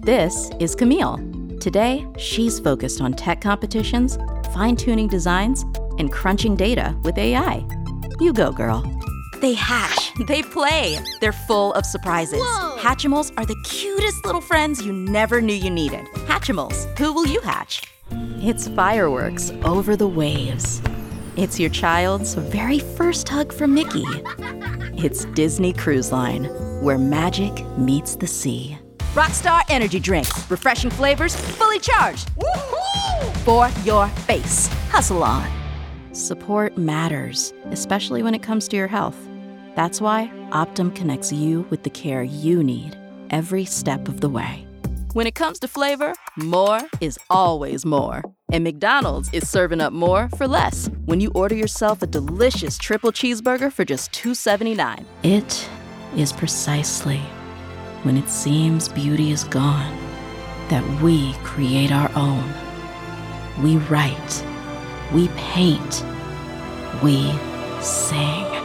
This is Camille. Today, she's focused on tech competitions, fine-tuning designs, and crunching data with AI. You go, girl. They hatch, they play, they're full of surprises. Whoa. Hatchimals are the cutest little friends you never knew you needed. Hatchimals, who will you hatch? It's fireworks over the waves. It's your child's very first hug from Mickey. It's Disney Cruise Line, where magic meets the sea. Rockstar Energy Drink, refreshing flavors, fully charged. Woo-hoo! For your face. Hustle on. Support matters, especially when it comes to your health. That's why Optum connects you with the care you need every step of the way. When it comes to flavor, more is always more. And McDonald's is serving up more for less when you order yourself a delicious triple cheeseburger for just $2.79. It is precisely when it seems beauty is gone that we create our own. We write, we paint, we sing.